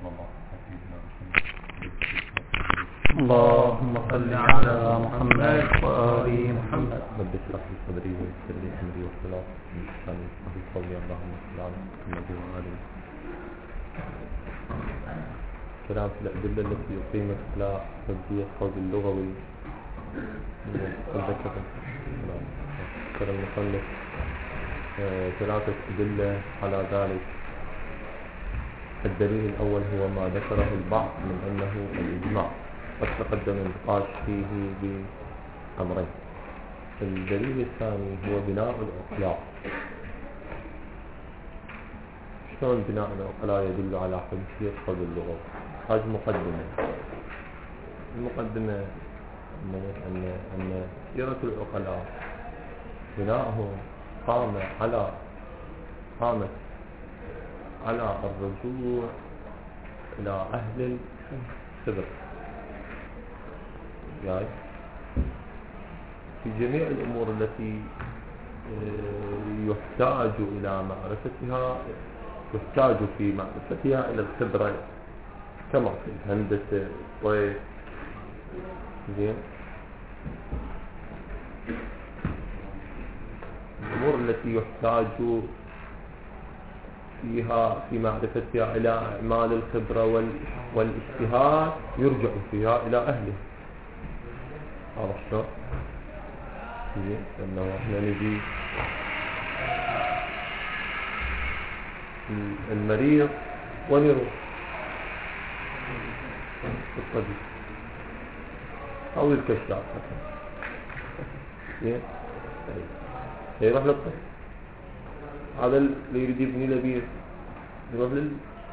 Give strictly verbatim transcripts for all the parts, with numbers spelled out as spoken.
اللهم صل على محمد وآل محمد. رب اشرح لي صدري ويسر لي امري واحلل عقدة من لساني يفقهوا قولي. اللهم صل على محمد وآل محمد. كلام في الأدلة التي أقيمت على حجية قول اللغوي. ذكر ذكر المصنف ثلاثة أدلة على ذلك. الدليل الأول هو ما ذكره البعض من أنه الإجماع، قد تقدم النقاش فيه بأمرين. الدليل الثاني هو بناء العقلاء. شلون بناء العقلاء يدل على حجية قول اللغة؟ هذه مقدمة. المقدمة أن أن سيرة العقلاء بناؤهم قام على قامت على الرجوع إلى أهل الخبر، يعني في جميع الأمور التي يحتاج إلى معرفتها يحتاج في معرفتها إلى الخبرة، كما في الهندسة والطيب. زين، الأمور التي يحتاج فيها في معرفتها إلى أعمال الخبرة والاجتهاد يرجع فيها إلى أهله. عرفت شلون؟ لأنه احنا نجي المريض ونروح الطبيب أو الكشاف يروح للطبيب. هذا اللي يريد يبني له بيت يروح لل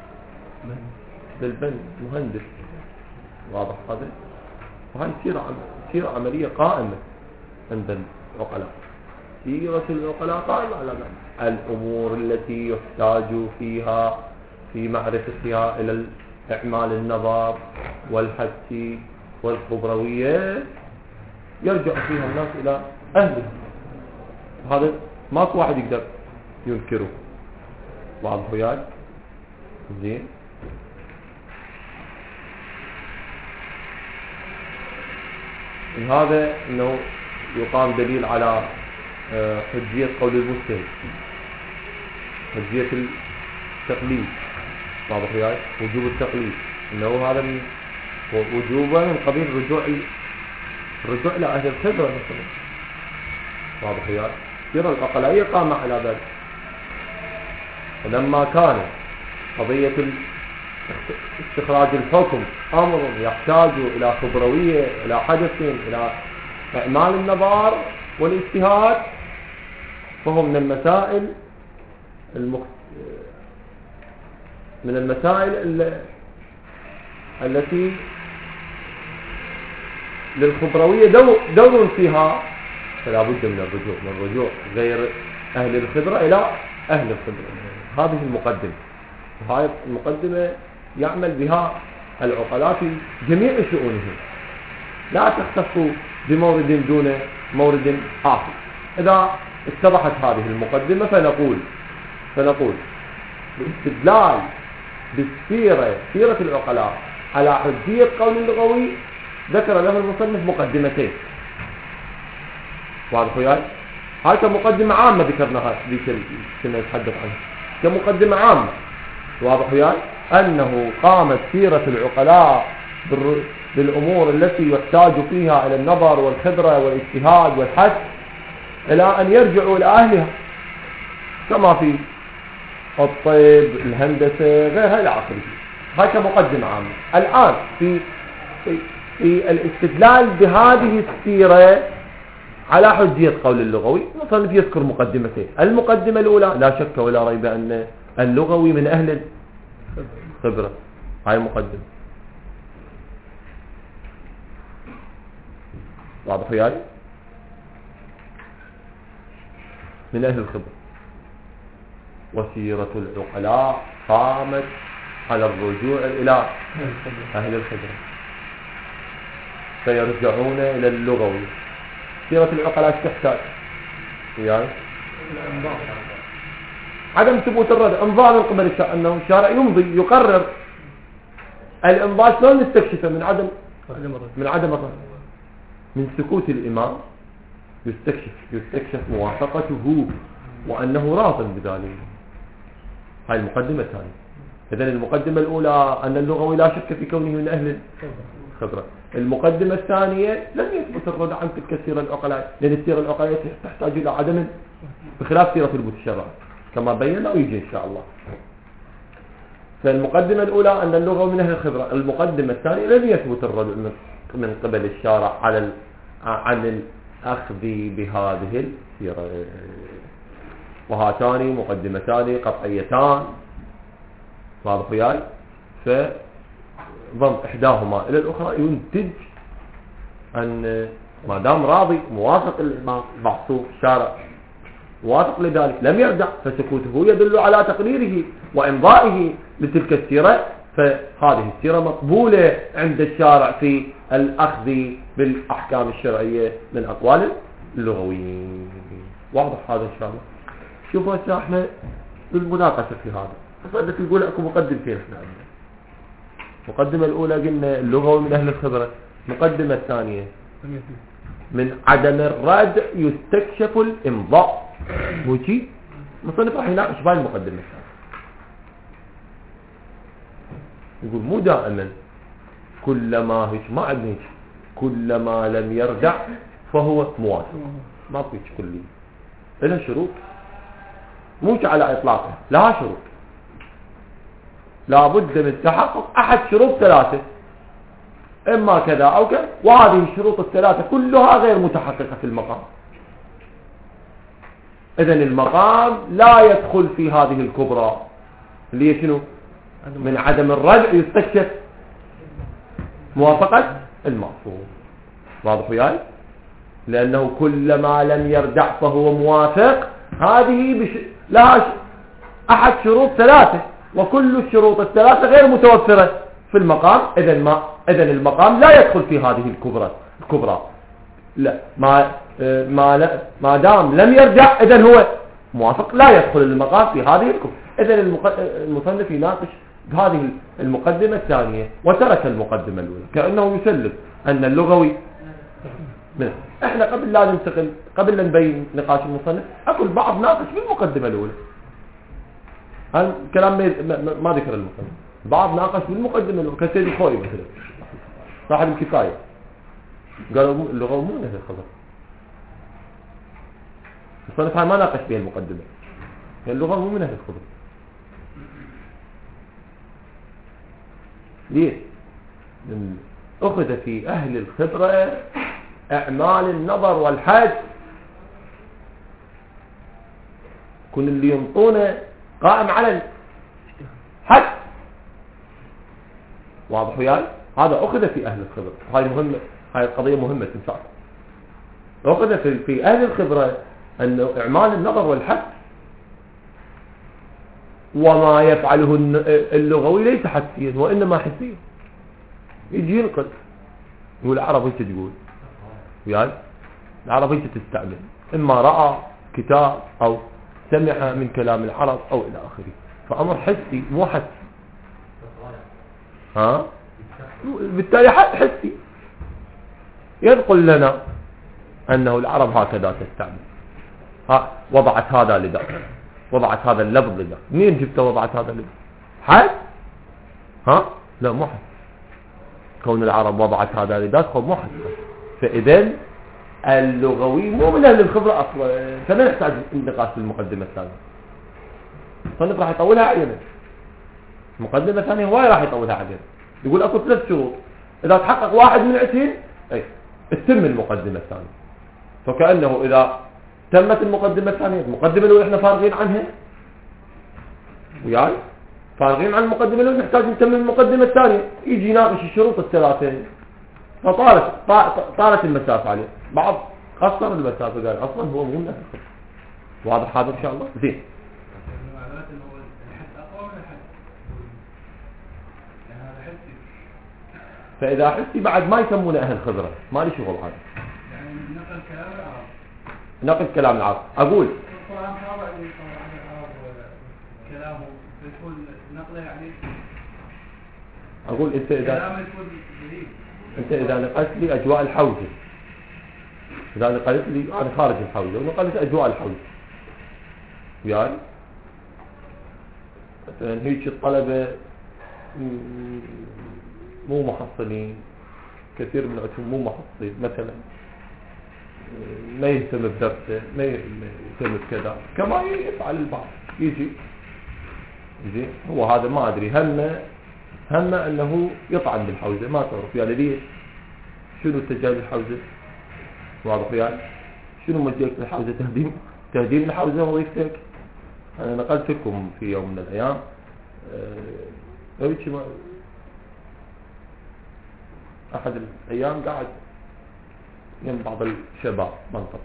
للبنك مهندس. واضح هذا؟ وهي تصير تصير عملية قائمة عند العقلاء. سيرة العقلاء قائمة على ذلك. الأمور التي يحتاج فيها في معرفتها إلى إعمال النظر والحدس والخبروية يرجع فيها الناس إلى أهله. هذا ماكو واحد يقدر ينكره. واضح وياي؟ زين. هذا انه يقام دليل على حجية قول المجتهد، حجية التقليد. واضح وياي؟ وجوب التقليد انه هذا من وجوبا من قبيل الرجوع الرجوع الى اهل الخبرة مثلا. واضح وياي؟ سيرة العقلاء قام على ذلك. ولما كان قضية استخراج الحكم أمر يحتاج إلى خبروية، إلى حدث، إلى إعمال النظر والاجتهاد، فهو من المسائل المخ... من المسائل ال... التي للخبروية دور, دور فيها، فلا بد من الرجوع من الرجوع غير أهل الخبرة إلى أهل الخبرة. هذه المقدمة. هذه المقدمة يعمل بها العقلاء في جميع شؤونهم، لا تختص بمورد دون مورد آخر. إذا اتضحت هذه المقدمة فنقول فنقول باستدلال بالسيرة سيرة العقلاء على حجية قول اللغوي ذكر له المصنف مقدمتين. واضح وياي؟ هاي كمقدمة عامة ذكرناها ذيك كنا نتحدث عنها كمقدمة عامة. واضح وياي؟ أنه قامت سيرة العقلاء بالأمور التي يحتاج فيها إلى النظر والخبرة والاجتهاد والحث إلى أن يرجعوا إلى أهلها، كما في الطب، الهندسة، غيرها إلى آخره. هاي كمقدمة عامة. الآن في في, في الاستدلال بهذه السيرة على حجية قول اللغوي المصنف يذكر مقدمتين. المقدمة الأولى لا شك ولا ريب أن اللغوي من أهل الخبرة. هاي مقدمة. واضح وياي؟ من أهل الخبرة. وسيرة العقلاء قامت على الرجوع إلى أهل الخبرة، فيرجعون إلى اللغوي. سيرة العقلاء تحتاج وياي عدم ثبوت الرد، انظار من قبل انه الشارع يمضي يقرر الإمضاء شلون نستكشفه؟ من عدم من عدم الرد، من سكوت الإمام يستكشف يستكشف موافقته وأنه راض بذلك. هاي المقدمة الثانية. إذن المقدمة الأولى أن اللغوي لا شك في كونه من أهل الخبرة. المقدمة الثانية لم يثبت الرد عن تلك السيرة العقلاء، لأن السيرة العقلاء تحتاج إلى عدم، بخلاف سيرة المتشرع كما بينا ويجي إن شاء الله. فالمقدمة الأولى أن اللغة من أهل الخبرة. المقدمة الثانية لم يثبت الرد من قبل الشارع على عن الأخذ بهذه السيرة. وهاتان مقدمتان قطعيتان، واضح وياي؟ فضم إحداهما إلى الأخرى ينتج أن ما دام راضي موافق المعصوم الشارع موافق لذلك لم يرجع، فسكوته يدل على تقريره وإمضائه لتلك السيرة، فهذه السيرة مقبولة عند الشارع في الأخذ بالأحكام الشرعية من أقوال اللغويين. واضح هذا إن شاء الله. شوفوا هسه احنا بالمناقشة في هذا صدق يقول اكو مقدمتين احنا عندنا. المقدمة الأولى قلنا اللغوي من أهل الخبرة، المقدمة الثانية من عدم الرد يستكشف الإمضاء. وشي مصنف راح يناقش بهاي المقدمة الثانية، يقول مو دائما كلما هيك ما عندنا هيك كلما لم يرجع فهو موافق، ما في هيك كلية، لها شروط مو على إطلاقها، لها شروط لابد من تحقق أحد شروط ثلاثة، إما كذا أو كذا، وهذه الشروط الثلاثة كلها غير متحققة في المقام. إذن المقام لا يدخل في هذه الكبرى اللي هي شنو؟ من عدم الرجع يستكشف موافقة المعصوم. واضح وياي؟ لأنه كلما لم يرجع فهو موافق، هذه بش... لها ش... أحد شروط ثلاثة، وكل الشروط الثلاثة غير متوفرة في المقام. إذن ما إذن المقام لا يدخل في هذه الكبرى الكبرى لا ما ما لا ما دام لم يرجع إذن هو موافق، لا يدخل المقام في هذه الكبرى. إذن المق... المصنف يناقش هذه المقدمة الثانية وترك المقدمة الأولى كأنه يسلم أن اللغوي منه. احنا قبل لا ننتقل قبل لا نبين نقاش المصنف اقول بعض ناقش بالمقدمة الأولى، هذا الكلام ما, ما ذكر المصنف، بعض ناقش بالمقدمة الأولى كسيد الخوي مثلا صاحب الكفاية قالوا اللغة مو من أهل الخبر، المصنف ما ناقش بها المقدمة، اللغة مو من أهل الخبر. ليه؟ أخذ في أهل الخبرة أعمال النظر والحد، كل اللي ينطونه قائم على الحد. واضح وياي؟ هذا أخذ في أهل الخبرة، هاي مهمة، هاي القضية مهمة تنساك. أخذ في, في أهل الخبرة أن أعمال النظر والحد وما يفعله اللغوي ليس حسيا وإنما حسيا. يجي ينقل يقول العرب هيك تقول وياي، العرب هيك تستعمل، إما رأى كتاب أو سمع من كلام العرب أو إلى آخره، فأمر حسي مو حسي. ها بالتالي حسي ينقل لنا أنه العرب هكذا تستعمل، ها وضعت هذا لذاك، وضعت هذا اللفظ لذاك. منين جبت وضعت هذا اللفظ؟ حد؟ ها لا مو حد، كون العرب وضعت هذا لذاك هو مو حد. فإذا اللغوي مو من أهل الخبرة أصلا، فلا نحتاج النقاش في المقدمة الثانية. الصنف راح يطولها عينه، المقدمة الثانية هو راح يطولها عينه، يقول أكو ثلاث شروط، إذا تحقق واحد من الاثنين أي تتم المقدمة الثانية. فكأنه إذا تمت المقدمة الثانية، المقدمة الأولى إحنا فارغين عنها وياي، فارغين عن المقدمة الأولى، نحتاج نتم المقدمة الثانية، يجي يناقش الشروط الثلاثة، فطالت طالت المسافة عليه. بعض قصر المسافة قال أصلا هو مو من أهل الخبرة. واضح هذا إن شاء الله؟ زين. فإذا حسي بعد ما يسمونه أهل خبرة، ما لي شغل هذا. يعني نقل كلام العرب. نقل كلام العرب. أقول. القرآن خاضع للعرب كلامه، يكون نقله يعني اقول انت اذا كلام يكون جديد. انت اذا نقلت لي اجواء الحوزه، اذا نقلت لي انا خارج الحوزه ونقلت اجواء الحوزه وياي، مثلا هيك الطلبه مو محصلين، كثير من عندهم مو محصلين مثلا، ما يهتم بدرسه، ما يهتم بكذا كما يفعل البعض، يجي يجي هو هذا ما ادري همه همه انه يطعن بالحوزه، ما تعرف يعني ليش؟ شنو اتجاه الحوزه؟ واضح وياي؟ شنو مجيك الحوزه؟ تهديم تهديم الحوزه وظيفتك. انا نقلت لكم في يوم من الايام أه احد الايام قاعد يم بعض الشباب منطقه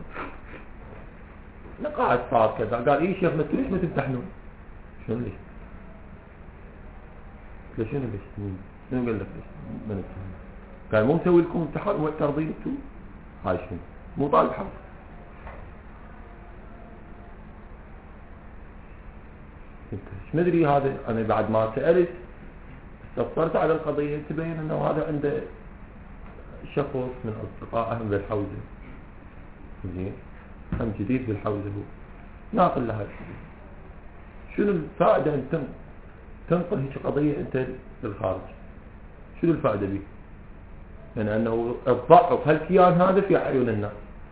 قاعد صار كذا، قال ايه شيخ ليش ما تمتحنون؟ شنو ليش؟ ليش شنو ليش؟ شنو قال لك ليش ما نمتحن؟ قال مو مسوي لكم امتحان ومعترضين انتم؟ هاي شنو؟ مو طالب حظ. ايش مدري هذا، انا بعد ما سألت استفسرت على القضية تبين انه هذا عنده شخص من اصدقائه بالحوزة، زين هم جديد بالحوزة، هو ناقل لها شنو الفائدة ان تنقل هيك قضية انت للخارج؟ شنو الفائدة به؟ يعني انه تضعف هالكيان هذا في عيون الناس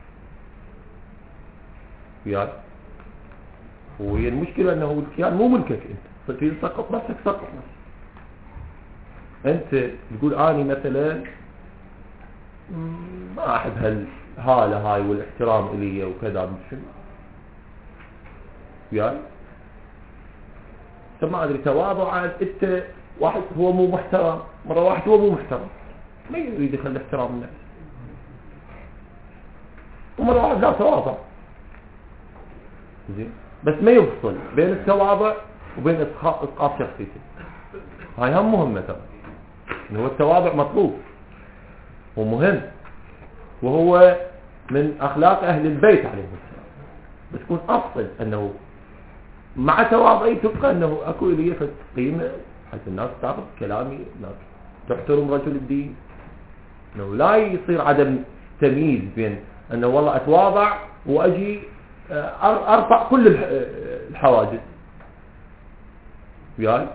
وياك، وهي المشكلة انه الكيان مو ملكك انت، فتريد تسقط نفسك سقط نفسك. انت تقول اني مثلا ما احب هالهالة هاي والاحترام الي وكذا شنو وياي، ما ادري تواضعا انت واحد هو مو محترم، مرة واحد هو مو محترم ما يريد يخلي احترام الناس، ومرة واحد لا تواضع زين، بس ما يفصل بين التواضع وبين اسقاط شخصيته. هاي هم مهمة ترى، انه هو التواضع مطلوب ومهم، وهو من اخلاق اهل البيت عليهم السلام، بس يكون افضل انه مع تواضعي تبقى انه اكو لي قيمة حتى الناس تعرف كلامي، الناس تحترم رجل الدين، انه لا يصير عدم تمييز بين انه والله اتواضع واجي ارفع كل الحواجز وياي.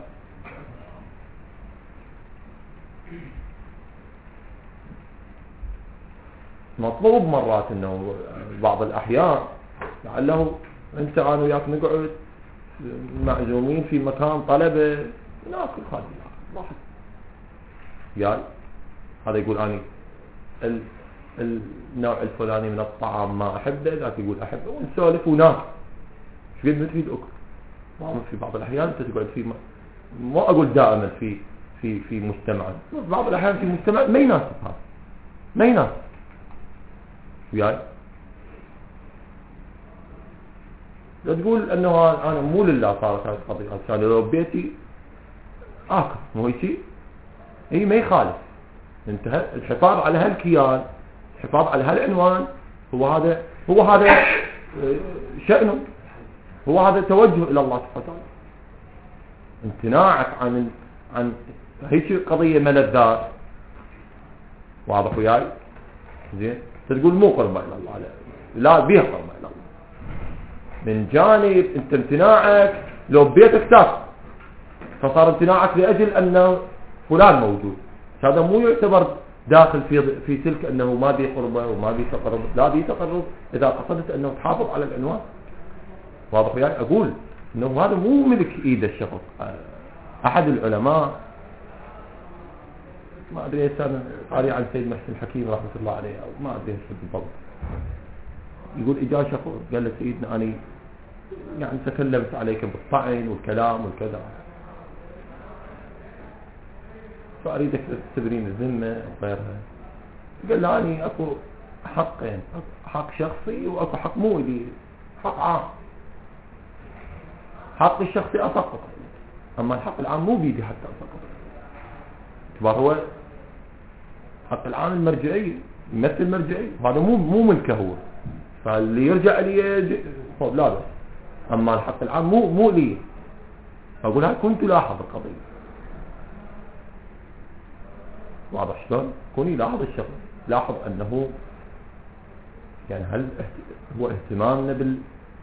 مطلوب مرات انه بعض الاحيان لعله انت انا وياك نقعد معزومين في مكان طلبه ناكل خالي واحد وياي، هذا يقول اني ال النوع الفلاني من الطعام ما احبه، ذاك يقول احبه، ونسولف وناكل شو قد نفيد اكل. ما في بعض الاحيان انت تقعد في ما, ما اقول دائما في في في مجتمع، بعض الاحيان في مجتمع ما يناسب هذا، ما يناسب وياي. لا تقول انه انا مو لله صارت هذه القضيه، عشان لو بيتي اكل مو هيك، اي ما يخالف، انت الحفاظ على هالكيان، الحفاظ على هالعنوان، هو هذا هو هذا شأنه، هو هذا توجه الى الله سبحانه وتعالى. امتناعك عن عن هيك قضيه ملذات، واضح وياي زين، تقول مو قربة الى الله، لا بيها قربة الى الله. من جانب انت امتناعك لو بيتك تاكل، فصار امتناعك لاجل ان فلان موجود، هذا مو يعتبر داخل في في تلك انه ما بي قربه وما بي تقرب، لا بي تقرب اذا قصدت انه تحافظ على العنوان. واضح وياي؟ اقول انه هذا مو ملك ايد الشخص. احد العلماء ما ادري ايش انا قاري عن سيد محسن الحكيم رحمه الله عليه، او ما ادري ايش بالضبط، يقول اجا شخص قال له سيدنا اني يعني تكلمت عليك بالطعن والكلام والكذا، فاريدك تبرين الذمه وغيرها. قال له اني اكو حقين، حق شخصي واكو حق مو لي، حق عام. حق الشخصي اسقط، اما الحق العام مو بيدي حتى اسقط. هو حق العام المرجعي يمثل مرجعي، وهذا مو مو ملكه هو، فاللي يرجع لي طب لا بس، اما الحق العام مو مو لي. اقول هاي كنت لاحظ القضيه واضح شلون؟ يكون يلاحظ الشغل، لاحظ أنه يعني هل هو اهتمامنا بال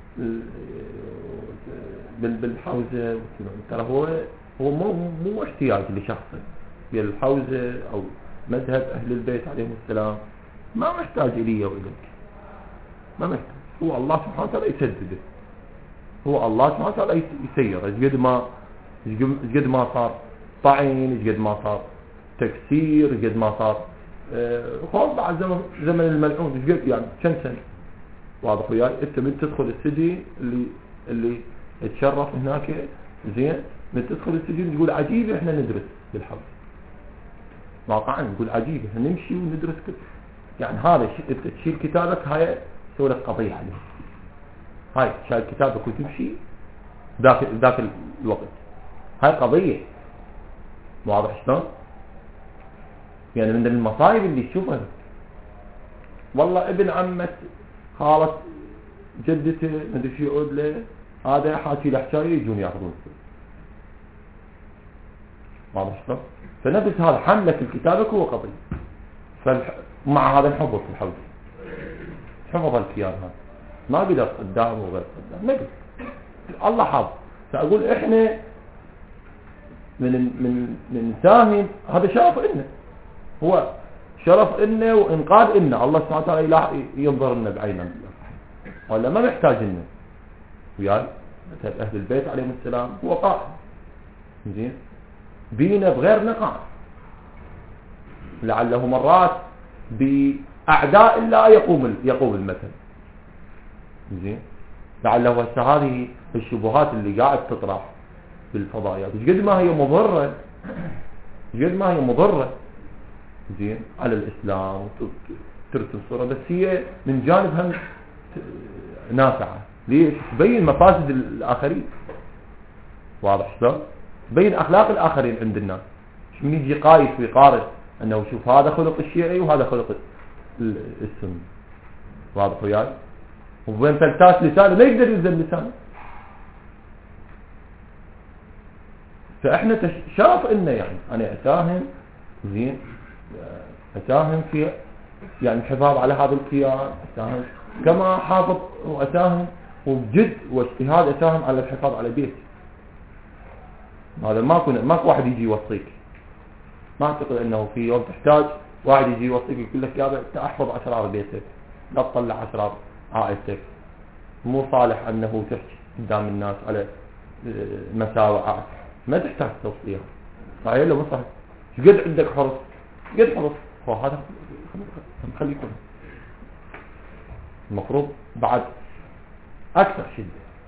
بال بالحوزة، ترى هو هو مو مو احتياج لشخصه بالحوزة أو مذهب أهل البيت عليهم السلام، ما محتاج إلي وإليك، ما محتاج. هو الله سبحانه وتعالى يسدده، هو الله سبحانه وتعالى يسير. قد ما قد ما صار طعن، قد ما صار تكسير، قد ما صار خوف بعد زمن زمن الملعون، قد يعني كم سنة. واضح وياي؟ انت من تدخل السجن اللي اللي تشرف هناك زين، من تدخل السجن تقول عجيب احنا ندرس بالحوزة، واقعا نقول عجيب احنا نمشي وندرس كل يعني هذا انت تشيل كتابك، هاي تسوي لك قضية عليه، هاي شايل كتابك وتمشي ذاك ذاك الوقت، هاي قضية. واضح شلون؟ يعني من المصايب اللي تشوفها، والله ابن عمة خالة جدته مدري شو يعود له، هذا حاكي له حكايه يجون ياخذون. واضح شلون؟ فنفس هذا حملك الكتابك هو قضية. فمع هذا نحفظ في الحوزة، حفظ الكيان هذا، ما قدر قدام وغير قدام، ما قدر، الله حافظ. فأقول إحنا من من من ساهم، هذا شرف إلنا، هو شرف إلنا وإنقاذ إلنا. الله سبحانه وتعالى ينظر لنا بعيننا، ولا ما محتاج لنا وياي. مثل أهل البيت عليهم السلام هو قائم زين بينا بغير نقاط، لعله مرات بأعداء الله يقوم يقوم المثل زين. لعله هسه هذه الشبهات اللي قاعد تطرح بالفضائيات قد ما هي مضرة، قد ما هي مضرة زين على الإسلام ترسم صورة، بس هي من جانبها نافعة. ليش؟ تبين مفاسد الآخرين. واضح شلون؟ تبين أخلاق الآخرين عند الناس. من يجي قايس ويقارن أنه شوف هذا خلق الشيعي وهذا خلق السني. واضح وياي؟ وبين فلتاس لسانه ما يقدر يلزم لسانه. فإحنا شرف إلنا يعني أنا أساهم زين، أساهم في يعني الحفاظ على هذا الكيان، أساهم كما حافظ وأساهم وبجد واجتهاد أساهم على الحفاظ على بيتي. هذا ما كنا ماكو واحد يجي يوصيك، ما أعتقد أنه في يوم تحتاج واحد يجي يوصيك يقول لك يا أنت أحفظ أسرار بيتك، لا تطلع أسرار عائلتك، مو صالح أنه تحكي قدام الناس على مساوئ، ما تحتاج توصية. صحيح ولا مو صحيح؟ قد عندك حرص، قد حرص، وهذا خليكم المفروض بعد أكثر شدة.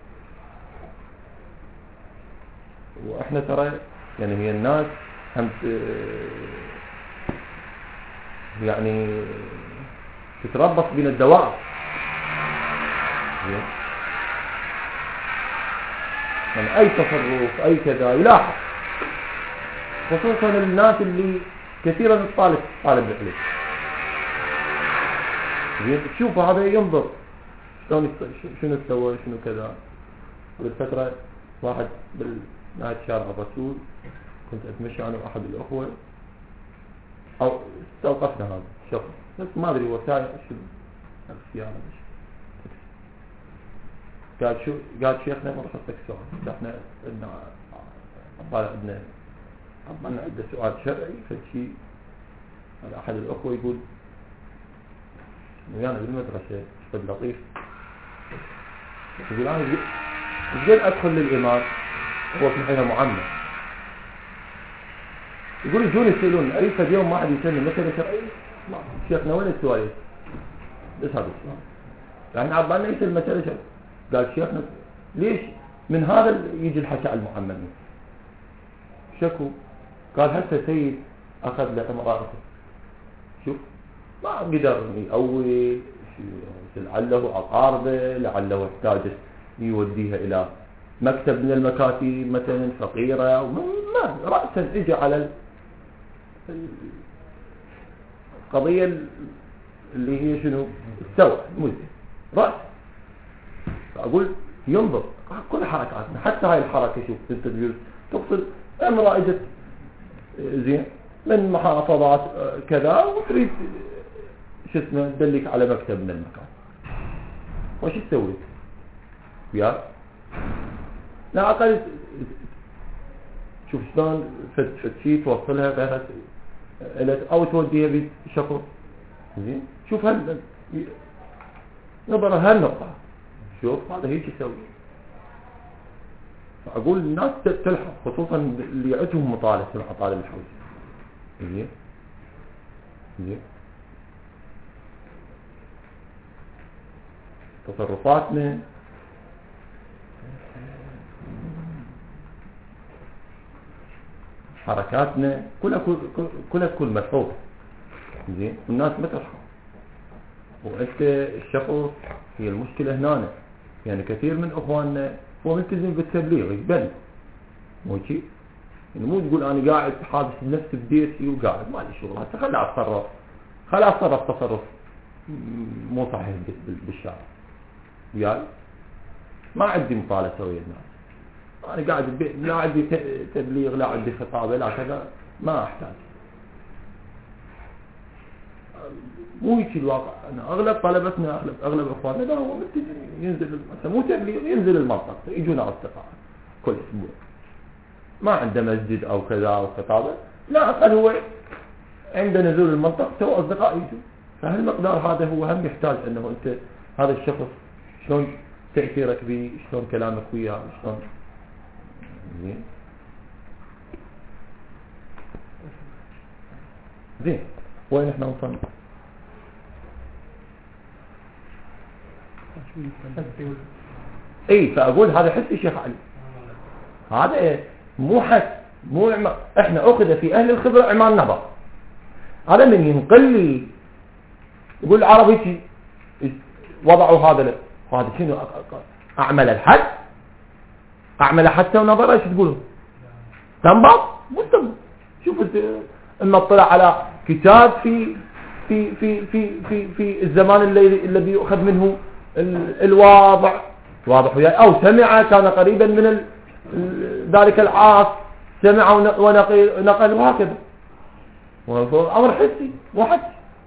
وإحنا ترى يعني هي الناس هم يعني تتربص بين الدوائر يعني أي تصرف أي كذا يلاحظ، خصوصا الناس اللي كثيرا الطالب طالب العلم تشوف هذا ينظر شلون شنو سوى شنو كذا. بالفترة واحد بالنهاية شارع الرسول كنت أتمشى أنا وأحد الأخوة أو استوقفنا هذا شخص بس ما أدري وسائل شو السيارة قال شو قال شيخنا ما راح أسألك سؤال، احنا عندنا قال عندنا عندنا عدة سؤال شرعي فشي. هذا أحد الأخوة يقول ويانا بالمدرسة شفت لطيف، يقول أنا قد أدخل للإمام هو في الحين معمم، يقول يجون يسألون أريد اليوم ما حد يسألني مثلا شرعي شيخنا وين السؤال بس هذا السؤال يعني عبالنا يسأل مثلا شرعي. قال شيخنا ليش من هذا يجي الحكي على المعممين شكو؟ قال هسه سيد أخذ لأمراته شوف ما قدر يأول لعله أقاربه، لعله يحتاج يوديها إلى مكتب من المكاتب مثلا فقيرة، ما رأسا إجا على القضية اللي هي شنو استوى مزي رأس. فأقول ينظر كل حركاتنا حتى هاي الحركة شوف انت تقول تقصد امرأة اجت زين من محافظات كذا وتريد شو اسمه تدلك على مكتب من المكان، وش تسوي؟ يا لا أقل شوف شلون فد فد شيء توصلها غيرها أو توديها بشكل زين. شوف هل نظرة هالنقطة، شوف هذا هيك يسوي. فأقول الناس تلحق خصوصا اللي عندهم مطالب في المطالب الحوزة. زين زين تصرفاتنا حركاتنا كلها كلها تكون ملحوظة. زين والناس ما تلحق، وانت الشخص هي المشكلة هنا. يعني كثير من اخواننا هو ملتزم بالتبليغ يبل مو شيء، يعني مو تقول انا قاعد حابس نفسي ببيتي وقاعد ما لي شغل، هسه خلي اتصرف خلي اتصرف تصرف مو صحيح بالشارع. وياي ما عندي مطالبة اسويها الناس، انا قاعد ببيت لا عندي تبليغ لا عندي خطابة لا كذا، ما احتاج. مو هيك الواقع. أنا أغلب طلبتنا أغلب أغلب إخواننا لا هو ينزل مثلا مو تبليغ، ينزل المنطقة يجونا أصدقاء كل أسبوع، ما عنده مسجد أو كذا أو خطابة، لا أقل هو عند نزول المنطقة تو أصدقاء يجوا. فهالمقدار هذا هو هم يحتاج أنه أنت هذا الشخص شلون تأثيرك به، شلون كلامك وياه، شلون زين زين. وين احنا وصلنا؟ اي فاقول هذا حس الشيخ علي، هذا إيه؟ مو حس مو عم... احنا اخذ في اهل الخبره اعمال نظر. هذا من ينقل لي يقول العرب هيك وضعوا هذا له. هذا شنو اعمل الحد اعمل حتى ونظر ايش تقولوا تنبط مو تنبط. شوف انت اما اطلع على كتاب في في في في في في الزمان الذي الذي يؤخذ منه الواضع واضح وياي، او سمع كان قريبا من ذلك العاص سمع ونقل نقل وهكذا. امر حسي مو حسي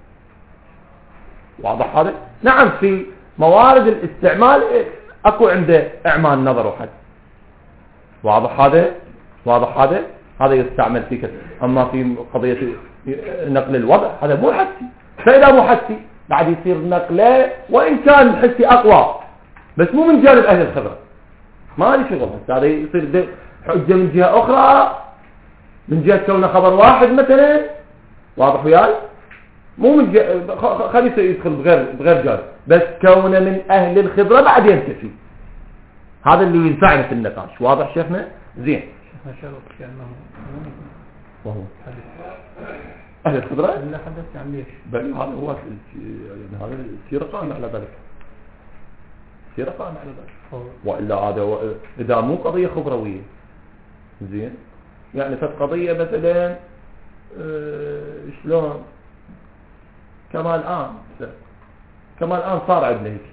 واضح هذا. نعم في موارد الاستعمال اكو عنده اعمال نظر وحد واضح هذا واضح هذا هذا يستعمل في كذا. اما في قضيه نقل الوضع هذا مو حسي. فاذا مو حسي بعد يصير نقله وان كان الحسي اقوى بس مو من جانب اهل الخبره، ما لي شغل. هذا يصير حجه من جهه اخرى، من جهه كونه خبر واحد مثلا واضح وياي، مو من جهه خليه يدخل بغير بغير جانب، بس كونه من اهل الخبره بعد ينتفي. هذا اللي ينفعنا في النقاش. واضح شيخنا؟ زين. شيخنا شرط كأنه وهو أهل الخبرة لا حدث عن ليش بل هذا هو يعني هذا السيرة قائمة على ذلك، السيرة قائمة على ذلك. وإلا هذا إذا مو قضية خبروية زين، يعني فت قضية مثلا اه شلون كما الآن كما الآن صار عندنا هيك،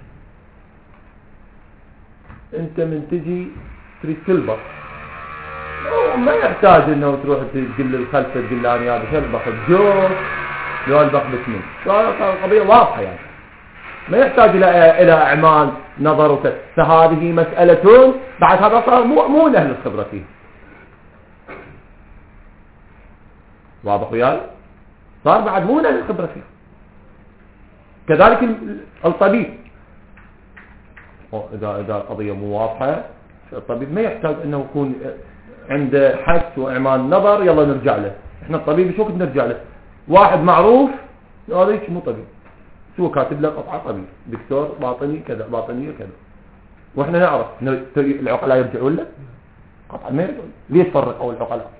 أنت من تجي تريد تلبط ما يحتاج انه تروح تقول للخلفة تقول له انا هذا شلبخ بجوز لو البخ بسمين، القضية واضحة يعني ما يحتاج الى الى اعمال نظر وكذا. فهذه مسألة بعد هذا صار مو مو اهل الخبرة فيه. واضح وياي؟ صار بعد مو اهل الخبرة فيه. كذلك الطبيب اذا اذا القضية مو واضحة الطبيب ما يحتاج انه يكون عنده حس واعمال نظر يلا نرجع له. احنا الطبيب شو كنت نرجع له؟ واحد معروف هذا مو طبيب، شو كاتب له قطعه طبيب دكتور باطني كذا باطنيه كذا، واحنا نعرف العقلاء يرجعون له قطعا ما يرجعون. ليش فرقوا العقلاء؟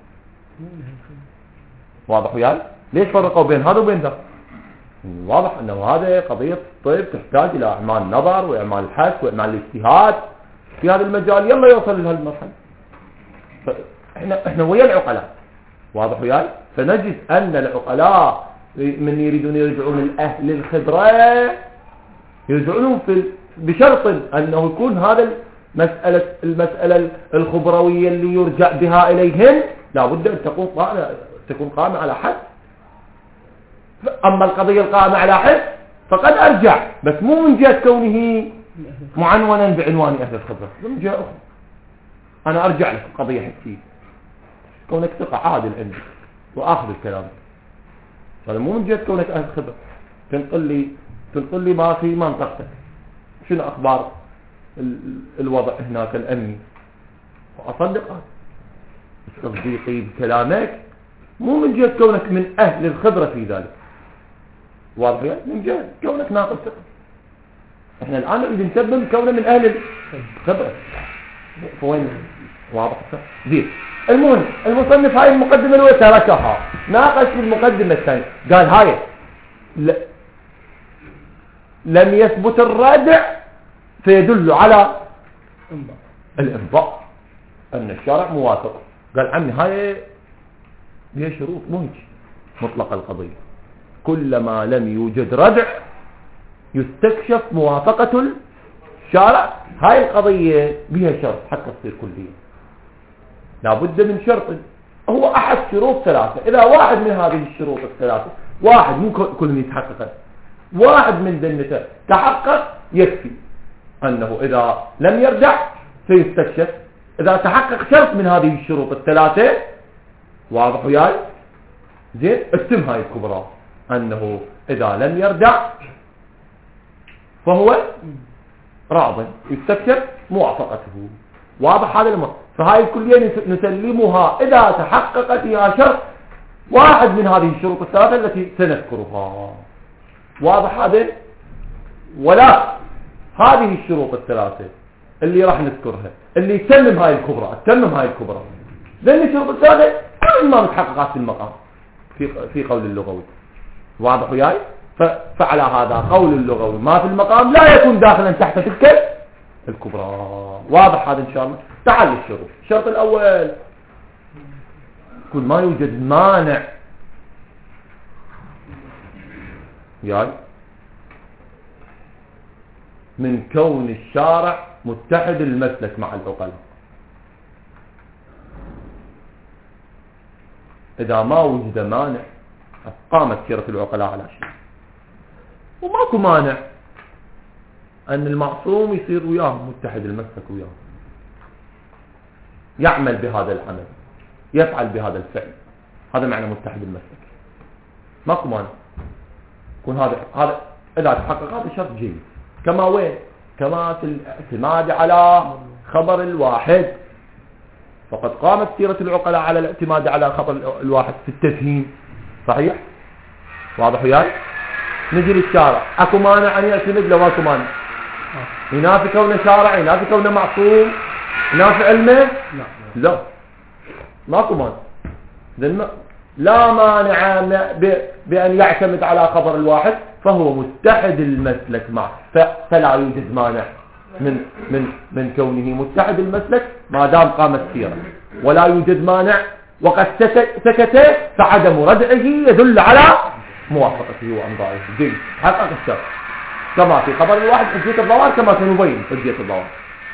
واضح وياي؟ ليش فرقوا بين هذا وبين ذا؟ واضح انه هذا قضيه الطب تحتاج الى اعمال نظر واعمال حس واعمال الاجتهاد في هذا المجال يلا يوصل لهالمرحله. احنا احنا ويا العقلاء واضح وياي؟ فنجد ان العقلاء من يريدون يرجعون الاهل الخبره يرجعون في بشرط انه يكون هذا المساله المساله الخبرويه اللي يرجع بها اليهم لابد ان تكون تكون قائمة على حد. أما القضية القائمة على حد فقد أرجع، بس مو من جهة كونه معنونا بعنوان أهل الخبرة، من جهة أخرى أنا أرجع لك القضية حسية، كونك ثقة عادل عندي وآخذ الكلام، هذا مو من جهة كونك أهل الخبرة تنقل لي تنقل لي ما في منطقتك، شنو أخبار الوضع هناك الأمني، وأصدق هذا. تصديقي بكلامك مو من جهة كونك من أهل الخبرة في ذلك، واضح؟ من جهة كونك ناقل ثقة. احنا الآن نريد نتبن كونه من أهل الخبرة، فوين واضح؟ زين. المهم المصنف هاي المقدمة الأولى تركها، ناقش في المقدمة الثانية، قال هاي ل... لم يثبت الردع فيدل على الإنضاء، أن الشارع موافق. قال عمي هاي بها شروط، مو هيك مطلق القضية، كلما لم يوجد ردع يستكشف موافقة الشارع. هاي القضية بها شرط حتى تصير كلية، لابد من شرط هو أحد شروط ثلاثة. إذا واحد من هذه الشروط الثلاثة، واحد مو كلهم يتحققن، واحد من ذنته تحقق يكفي أنه إذا لم يرجع سيستكشف. إذا تحقق شرط من هذه الشروط الثلاثة، واضح وياي؟ زين، اتم هاي الكبرى أنه إذا لم يرجع فهو راض يستكشف موافقته. واضح هذا الأمر؟ فهاي الكلية نسلمها إذا تحقق فيها شرط واحد من هذه الشروط الثلاثة التي سنذكرها. واضح هذا؟ ولا هذه الشروط الثلاثة اللي راح نذكرها اللي تتمم هاي الكبرى، تتمم هاي الكبرى، لأن الشروط الثلاثة كل ما متحققات في المقام في في قول اللغوي. واضح وياي؟ فعلى هذا قول اللغوي ما في المقام لا يكون داخلا تحت تلك الكبرى. واضح هذا إن شاء الله؟ تعال للشروط. الشرط الأول، كل ما يوجد مانع ياي من كون الشارع متحد المسلك مع العقلاء. إذا ما وجد مانع قامت سيرة العقلاء على شيء، وماكو مانع أن المعصوم يصير وياهم متحد المسلك وياهم، يعمل بهذا العمل، يفعل بهذا الفعل، هذا معنى متحد المسلك. ماكو مانع يكون هذا هذا إذا تحقق هذا شرط جيد. كما وين؟ كما في الاعتماد على خبر الواحد، فقد قامت سيرة العقلاء على الاعتماد على خبر الواحد في التفهيم. صحيح؟ واضح وياي؟ نجي للشارع، اكو مانع ان يعتمد؟ لو ماكو مانع، ينافي كونه شارع، ينافي كونه معصوم، ينافي علمه؟ لا، ماكو مانع. لا مانع بأن يعتمد على خبر الواحد، فهو متحد المسلك معه، فلا يوجد مانع من من من كونه متحد المسلك ما دام قامت سيرة، ولا يوجد مانع وقد سكت فعدم ردعه يدل على موافقته وأمضائه. جيد، حقق الشرط كما في خبر الواحد حجية الضوار كما سنبين حجية الضوار.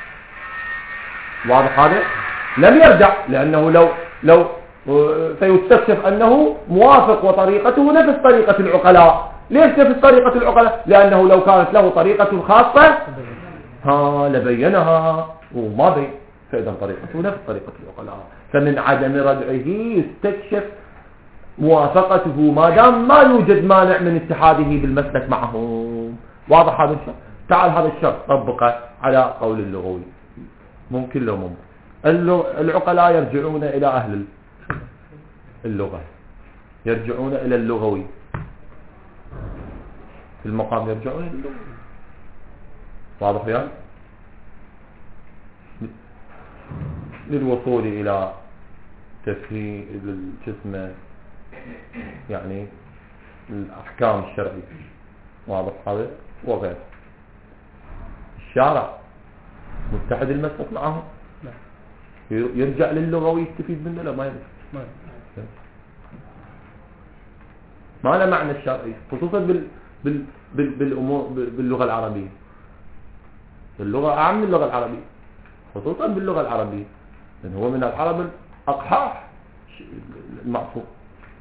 واضح هذا؟ لم يرجع، لأنه لو لو سيستكشف أنه موافق وطريقته نفس طريقة العقلاء. ليش نفس طريقة العقلاء؟ لأنه لو كانت له طريقة خاصة ها لبينها، وما بين، فإذا طريقته نفس طريقة العقلاء، فمن عدم ردعه يستكشف موافقته ما دام ما يوجد مانع من اتحاده بالمسلك معهم. واضح هذا الشرط؟ تعال هذا الشرط طبقه على قول اللغوي، ممكن لو ممكن. العقلاء يرجعون إلى أهل اللغة، يرجعون إلى اللغوي في المقام، يرجعون إلى اللغوي. واضح يعني؟ للوصول إلى تفهيم الجسم يعني الأحكام الشرعية. واضح هذا؟ وغير الشارع متحد المسلك معهم، يرجع للغوي يستفيد منه؟ لا، ما يرجع، ما له معنى الشرعي، خصوصا بال بال بال بالامور باللغه العربيه. اللغه اعم من اللغه العربيه، خصوصا باللغه العربيه، لان هو من العرب الاقحاح المعصوم.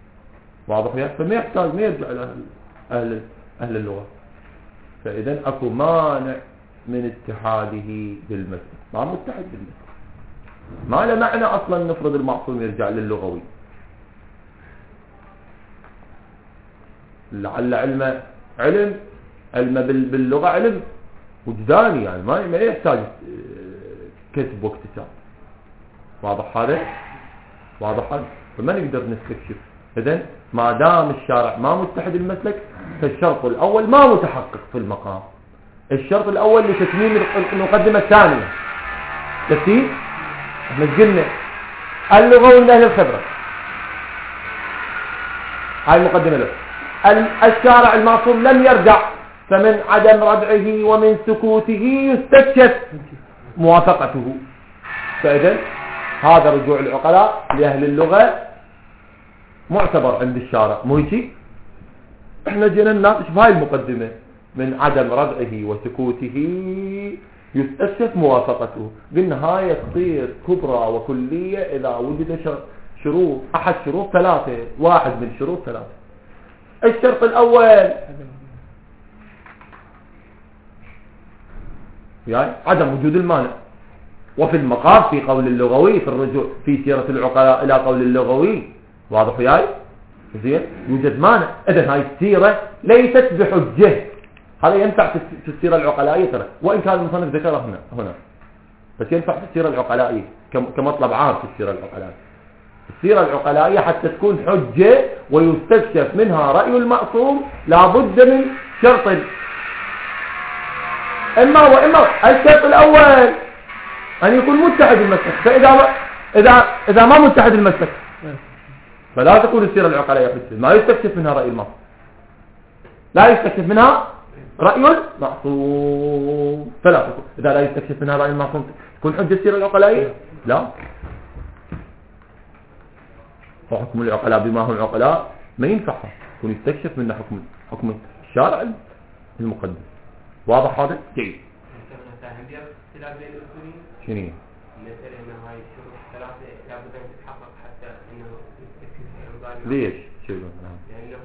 واضح يا؟ فما يحتاج ما يرجع إلى أهل, أهل, أهل اللغة. فإذا أكو مانع من اتحاده بالمسلك، ما متحد بالمسلك، ما له معنى أصلا نفرض المعصوم يرجع للغوي. لعل علم علم علم باللغة علم وجداني، يعني ما ما يحتاج كتب واكتساب. واضح هذا؟ واضح هذا؟ فما نقدر نستكشف. إذن ما دام الشارع ما متحد المسلك فالشرط الأول ما متحقق في المقام. الشرط الأول لتتميم المقدمة الثانية ترتيب. احنا قلنا اللغة من أهل الخبرة، هاي المقدمة له. الشارع المعصوم لم يرجع، فمن عدم ردعه ومن سكوته يستكشف موافقته. فإذن هذا رجوع العقلاء لأهل اللغة معتبر عند الشارع، مو هيك؟ احنا جينا نناقش بهاي المقدمة، من عدم ردعه وسكوته يستكشف موافقته. قلنا هاي تصير كبرى وكلية إذا وجد شروط، أحد شروط ثلاثة، واحد من شروط ثلاثة. الشرط الأول يعني عدم وجود المانع، وفي المقام في قول اللغوي في الرجوع في سيرة العقلاء إلى قول اللغوي، واضح وياي؟ زين، يوجد مانع. إذن هاي السيرة ليست بحجة. هذا ينفع في السيرة العقلائية ترى، وإن كان المصنف ذكره هنا هنا بس ينفع في السيرة العقلائية كمطلب عام في السيرة العقلائية. السيرة العقلائية حتى تكون حجة ويستكشف منها رأي المعصوم لابد من شرط، إما وإما. الشرط الأول أن يكون متحد المسلك، فإذا ما إذا إذا ما متحد المسلك فلا تكون السيرة العقلائية حجة، ما يستكشف منها رأي المعصوم، لا يستكشف منها رأي المعصوم، فلا تكون. إذا لا يستكشف منها رأي المعصوم تكون حجة السيرة العقلائية؟ لا. وحكم العقلاء بما هم عقلاء ما ينفعها، يكون يستكشف منها حكم حكم الشارع المقدم. واضح هذا؟ جيد. شنو؟ ليش؟ شو لأنه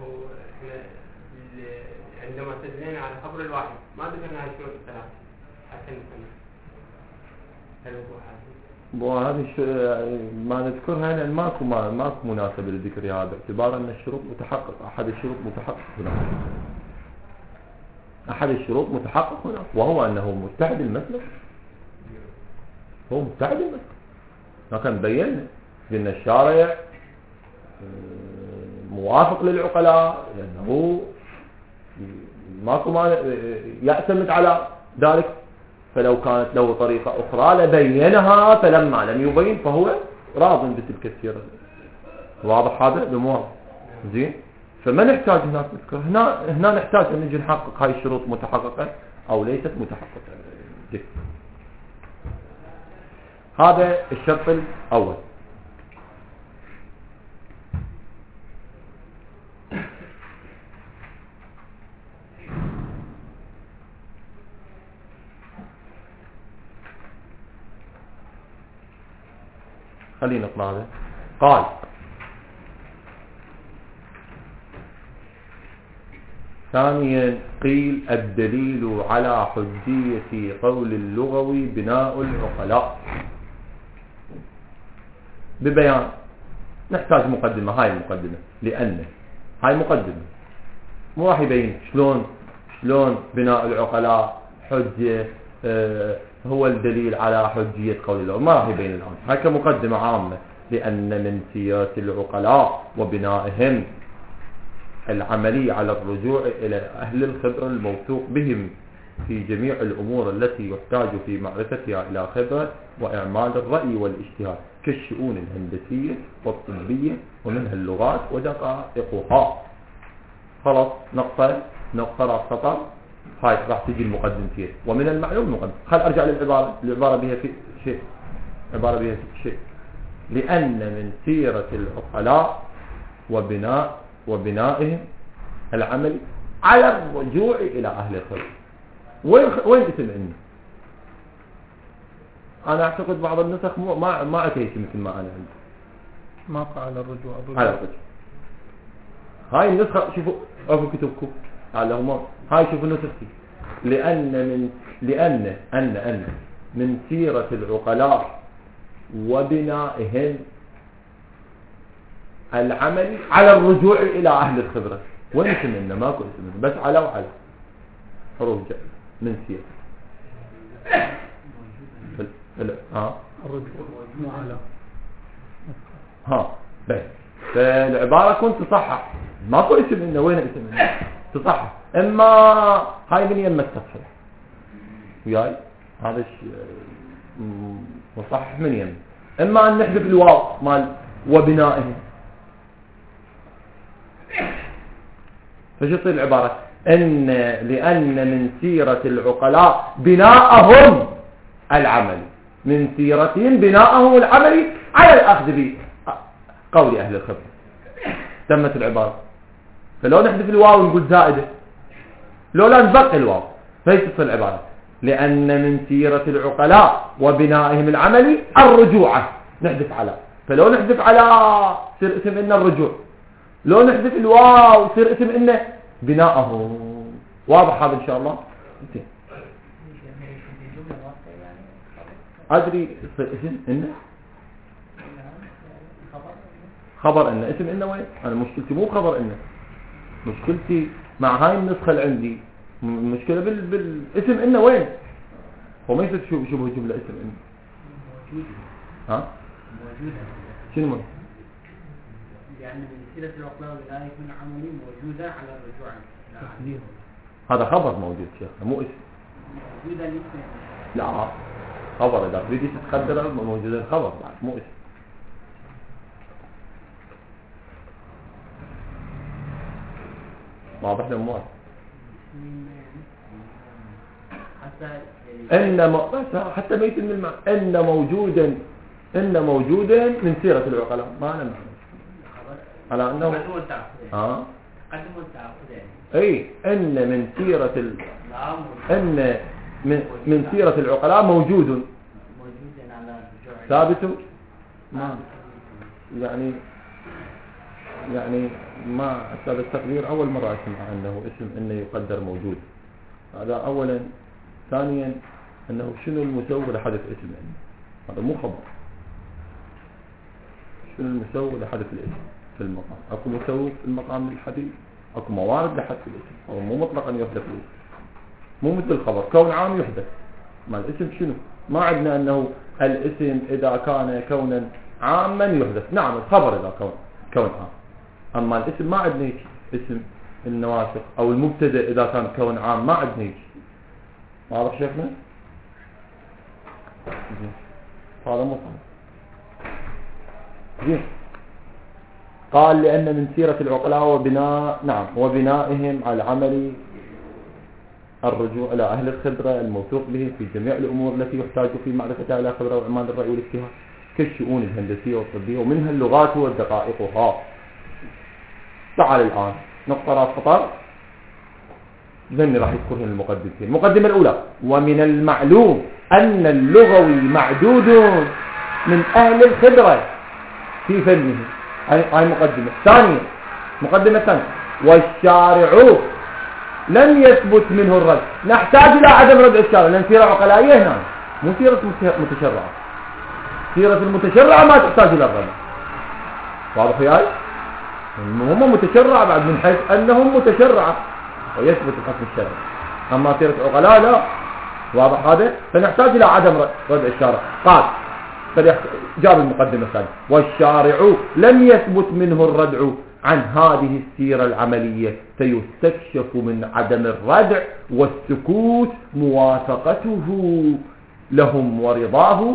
عندما تدلين على خبر الواحد ما ذكرنا هاي الشروط الثلاثة حتى نفهم هل هو حاجة. وهذه ما نذكرها لأن ماكو ما ماكو مناسبة للذكر هذا، باعتبار أن الشروط متحقق، أحد الشروط متحقق هنا، أحد الشروط متحقق هنا، وهو أنه متحد المسلك. هو متحد المسلك، لكن بينا بأن الشارع موافق للعقلاء لأنه ماكو ما يعتمد على ذلك، فلو كانت له طريقة أخرى لبينها، فلما لم يبين فهو راض بتلك السيرة. واضح هذا؟ بمواضح. زين، فما نحتاج هناك نذكر، هنا هنا نحتاج أن نجي نحقق هاي الشروط متحققة أو ليست متحققة. زين، هذا الشرط الأول. خلينا نقرأ هذا. قال: ثانيا، قيل الدليل على حجية قول اللغوي بناء العقلاء. ببيان نحتاج مقدمة، هاي المقدمة، لأن هاي مقدمة مو راح يبين شلون شلون بناء العقلاء حجة اه هو الدليل على حجية قول الله، ما راح يبين الآن. هاي كمقدمة عامة، لأن من سيرة العقلاء وبنائهم العملي على الرجوع إلى أهل الخبرة الموثوق بهم في جميع الأمور التي يحتاج في معرفتها إلى خبرة وإعمال الرأي والاجتهاد كالشؤون الهندسية والطبية ومنها اللغات ودقائقها. خلاص، نقطة نقطة راس سطر، هاي راح تجي المقدم فيها. ومن المعلوم المقدم، خل أرجع للعبارة، العبارة بها في شيء، عبارة بها في شيء، لأن من سيرة العقلاء وبناء وبنائهم العمل على الرجوع إلى أهل الخبرة. وين وين اسم عندي؟ أنا أعتقد بعض النسخ ما ما, ما أتيت مثل ما أنا عندي. ما قال الرجوع على الرجوع. هاي النسخة شوفوا أو في كتبكم على هم هاي شوفوا نسختي لأن من لأن أن أن من سيرة العقلاء وبنائهم العمل على الرجوع إلى أهل الخبرة. وين اسمنا ماكو اسمنا بس على وعلى حروف جاء من سيرة فل... ها الرجوع مو على ها بس فالعبارة كنت تصحح ماكو اسم إنه وين اسم إنه تصحح إما هاي من يم التصحيح وياي هذا الشيء مصحح من يم إما أن نحذف الواو مال وبنائه. فش تصير العبارة إن لأن من سيرة العقلاء بناءهم العملي من سيرتهم بناءهم العملي على الأخذ بقول أهل الخبر. تمت العبارة. فلو نحذف الواو نقول زائدة لو لا نبقي الواو فايش تصير العبارة لأن من سيرة العقلاء وبنائهم العملي الرجوع نحذف على فلو نحذف على سير اسم إن الرجوع لو نحذف الواو سير اسم إن بناءه. واضح هذا إن شاء الله. أدري اسم إن خبر إن اسم إن وين أنا مشكلتي مو خبر إن مشكلتي مع هاي النسخة اللي عندي المشكلة بال... بالاسم إن وين هو ما يصير شو شو جملة اسم إن ها موجودة شنو موجود يعني من سيرة العقلاء لا يكون عملي موجودة على الرجوع تقدير هذا خبر موجود شيخ مو اسم موجودة الاسم لا خبر إذا تريد تقدر موجود الخبر بعد مو اسم. واضح لهم واضح حتى إن م... حتى بيت من المعنى إن موجودا إن موجودا من سيرة العقلاء ما أنا معنى على أنه قدموا التعقد ها قدموا التعقد يعني أي إن من سيرة ال... لا إن من من سيرة العقلاء موجود موجودا على الرجوع ثابت ما يعني يعني ما هذا التقدير أول مرة أسمع أنه اسم إنه يقدر موجود. هذا أولا. ثانيا أنه شنو المسوغ لحدث اسم إنه هذا مو خبر. شنو المسوغ لحدث الاسم في المقام أكو مسوغ في المقام الحديث أكو موارد لحدث الاسم أو مو مطلقا يحدث الاسم مو مثل الخبر كون عام يحدث. ما الاسم شنو ما عندنا أنه الاسم إذا كان كونا عاما يحدث. نعم الخبر إذا كون كون عام أما الاسم ما عندنا هيك اسم النواسخ أو المبتدأ إذا كان كون عام ما عندنا هيك. واضح شيخنا هذا مو صحيح. زين قال لأن من سيرة العقلاء وبناء نعم وبنائهم على العمل الرجوع إلى أهل الخبرة الموثوق به في جميع الأمور التي يحتاج في معرفتها إلى خبرة وإعمال الرأي والاجتهاد كالشؤون الهندسية والطبية ومنها اللغات والدقائقها. تعال الآن نقطة راس خطر ذني راح يذكرهن المقدمتين. المقدمة الأولى ومن المعلوم أن اللغوي معدود من أهل الخبرة في فنه. هاي مقدمة. ثانية مقدمة ثانية والشارع لم يثبت منه الرد. نحتاج إلى عدم رد الشارع لأن سيرة عقلائية هنا مو سيرة متشرعة. سيرة المتشرعة ما تحتاج إلى الرد. واضح ياي هم متشرعة بعد من حيث أنهم متشرعة ويثبت الحكم الشرعي. أما سيرة عقلاء لا. واضح هذا فنحتاج إلى عدم رد الشارع. قال جاب المقدمة الثانية والشارع لم يثبت منه الردع عن هذه السيرة العملية فيستكشف من عدم الردع والسكوت موافقته لهم ورضاه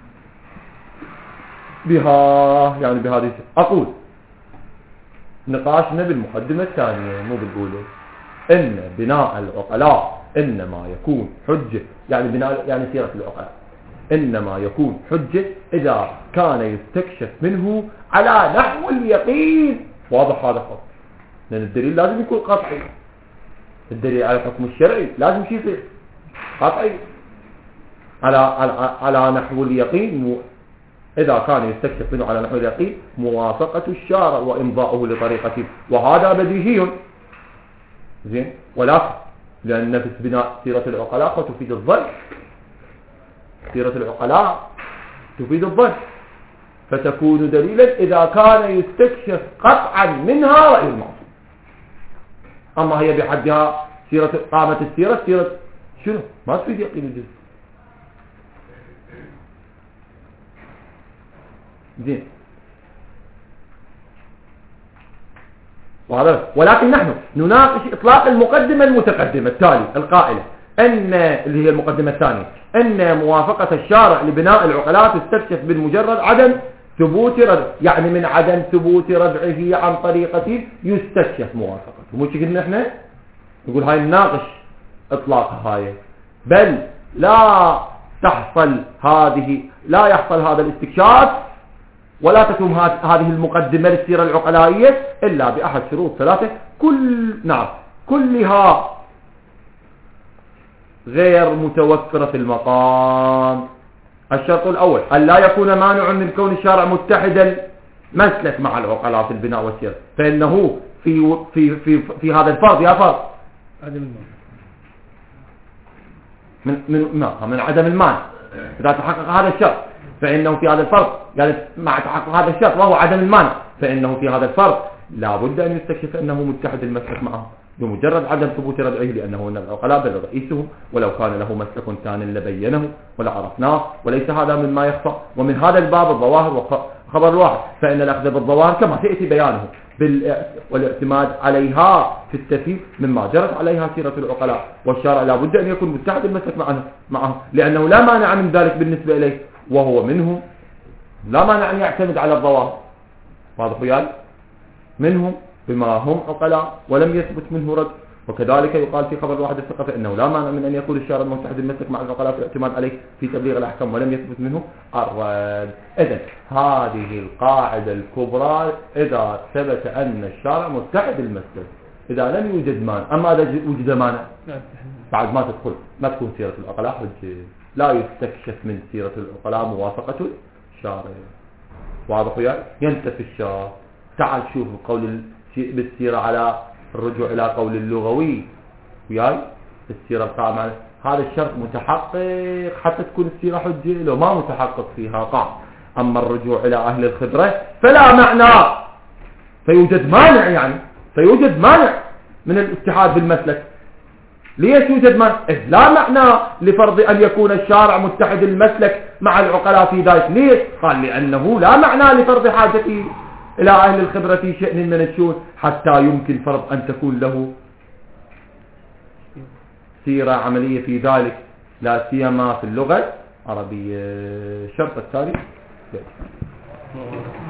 بها يعني بهذه. أقول نقاشنا بالمقدمة الثانية مو بالأولى إن بناء العقلاء إنما يكون حجة يعني بناء يعني سيرة العقلاء إنما يكون حجة إذا كان يستكشف منه على نحو اليقين. واضح هذا خط لأن الدليل لازم يكون قطعي. الدليل على الحكم الشرعي لازم شيء يصير قطعي على على على نحو اليقين إذا كان يستكشف منه على نحو اليقين موافقة الشارع وإمضاؤه لطريقته، وهذا بديهي. زين، ولكن لأن في بناء سيرة العقلاء تفيد الظن، سيرة العقلاء تفيد الظن، فتكون دليلا إذا كان يستكشف قطعا منها رأي المعصوم. أما هي بحدها سيرة قامت السيرة سيرة شنو؟ ما تفيد يقين الجزء. زين، وهذا ولكن نحن نناقش إطلاق المقدمة المتقدمة التالي القائلة أن اللي هي المقدمة الثانية أن موافقة الشارع لبناء العقلاء تستكشف بمجرد عدم ثبوت ردع، يعني من عدم ثبوت ردعه عن طريقة يستكشف موافقته. مو قلنا احنا نقول هاي نناقش إطلاق هاي، بل لا تحصل هذه لا يحصل هذا الاستكشاف ولا تتم هذه المقدمة للسيرة العقلائية إلا بأحد شروط ثلاثة كل نعم كلها غير متوفرة في المقام. الشرط الأول أن لا يكون مانع من كون الشارع متحد المسلك مع العقلاء في البناء والسيرة، فإنه في في في في هذا الفرض يا فرض عدم المانع من من ما من عدم المانع. إذا تحقق هذا الشرط فإنه في هذا الفرض يعني مع تحقق هذا الشرط وهو عدم المانع، فإنه في هذا الفرض لا بد أن يستكشف أنه متحد المسلك معه بمجرد عدم ثبوت ردعه، لأنه من العقلاء بل رئيسه، ولو كان له مسلك ثاني لبينه ولعرفناه، وليس هذا مما يخفى. ومن هذا الباب الظواهر وخبر الواحد، فإن الأخذ بالظواهر كما سيأتي بيانه والاعتماد عليها في التفسير مما جرت عليها سيرة العقلاء، والشارع لا بد أن يكون متحد المسلك معه معه لأنه لا مانع من ذلك بالنسبة إليه، وهو منهم لا مانع أن يعتمد على الظواهر. واضح وياي؟ منهم بما هم عقلاء ولم يثبت منه رد. وكذلك يقال في خبر واحد الثقة فإنه لا مانع من أن يكون الشارع متحد المسلك مع العقلاء في الاعتماد عليه في تبليغ الأحكام ولم يثبت منه الرد. إذن هذه القاعدة الكبرى إذا ثبت أن الشارع متحد المسلك، إذا لم يوجد مانع. أما إذا وجد مانع بعد ما تدخل ما تكون سيرة العقلاء حجة، لا يستكشف من سيرة العقلاء موافقة الشارع. واضح وياي؟ ينتفي الشارع. تعال شوف قول بالسيرة على الرجوع إلى قول اللغوي وياي السيرة القائمة، هذا الشرط متحقق حتى تكون السيرة حجة، لو ما متحقق فيها قام. أما الرجوع إلى أهل الخبرة فلا معنى، فيوجد مانع يعني فيوجد مانع من الاتحاد بالمسلك. ليش يوجد مانع؟ إذ لا معنى لفرض أن يكون الشارع متحد المسلك مع العقلاء في ذلك. ليش؟ قال لأنه لا معنى لفرض حاجته إلى أهل الخبرة في شأن من الشؤون حتى يمكن فرض أن تكون له سيرة عملية في ذلك، لا سيما في اللغة العربية. الشرط الثالث